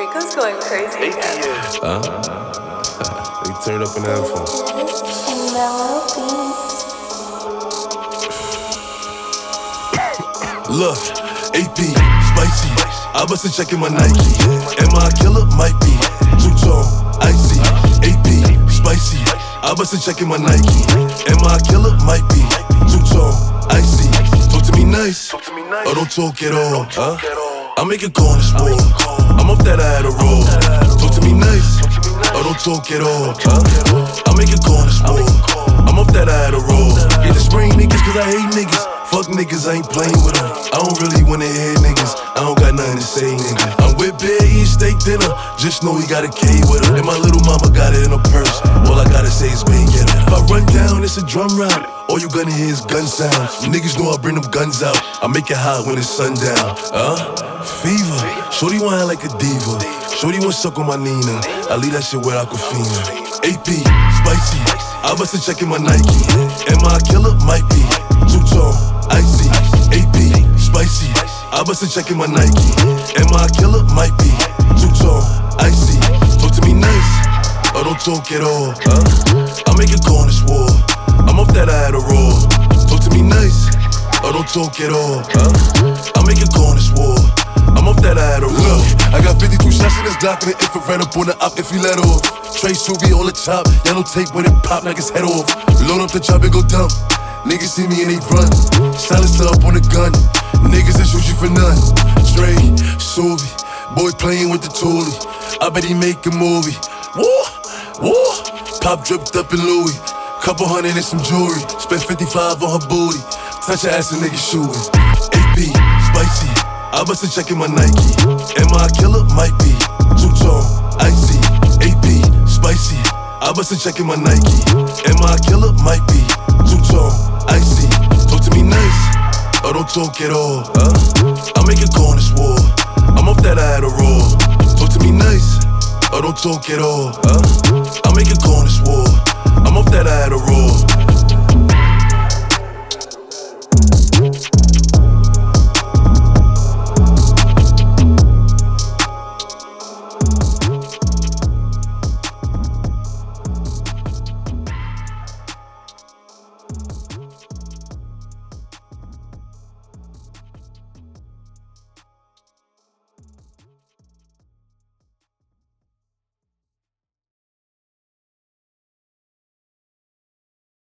Rico's going crazy again. They turned up in the headphones. Look, AP, spicy. I bust a check in my Nike. Am I a killer? Might be. Two-tone, icy. AP, spicy. I bust a check in my Nike. Am I a killer? Might be. Two-tone, icy. Talk to me nice, or don't talk at all. I make a call in sport. I'm off that I had a roll. Talk to me nice, or don't talk at all. I make a call in sport. I'm off that I had a roll. Get the spring niggas cause I hate niggas. Fuck niggas, I ain't playing with them. I don't really wanna hear niggas. I don't got nothing to say, nigga. I'm with Bear eating steak dinner. Just know he got a K with her. And my little mama got it in her purse. All I gotta say is bang get her. If I run down, it's a drum round. All you gonna hear is gun sounds. Niggas know I bring them guns out. I make it hot when it's sundown. Fever. Shorty want like a diva. Shorty want suck on my Nina. I leave that shit where Aquafina. AP, spicy. I bust a check in my Nike. Am I a killer? Might be. Two-tone, icy. AP, spicy. I bust a check in my Nike. Am I a killer? Might be. Two-tone, icy. Talk to me nice, or don't talk at all. I make a call in this war. I'm off that I had a roll. Talk to me nice, or don't talk at all. I make a call in this war. I'm off that I had a roll. Look, I got 52 shots in this Glock and the infrared up on the op if he let off. Trey Suvi on the top, yellow tape when it pop, knock his head off. Load up the chop and go dumb. Niggas see me and they run. Silencer up on the gun. Niggas that shoot you for none. Trey Suvi, boy playing with the toolie. I bet he make a movie. Woo, woo. Pop dripped up in Louis. Couple hundred and some jewelry. Spent 55 on her booty. Touch her ass and niggas shooting. AP, spicy. I bust a check in my Nike. Am I a killer? Might be. Two-tone, icy. AP, spicy. I bust a check in my Nike. Am I a killer? Might be. Two-tone, icy. Talk to me nice, or don't talk at all. I make a call in this war. I'm off that I had a roll. Talk to me nice, or don't talk at all. I make a call in this war. I'm off that I had a roll.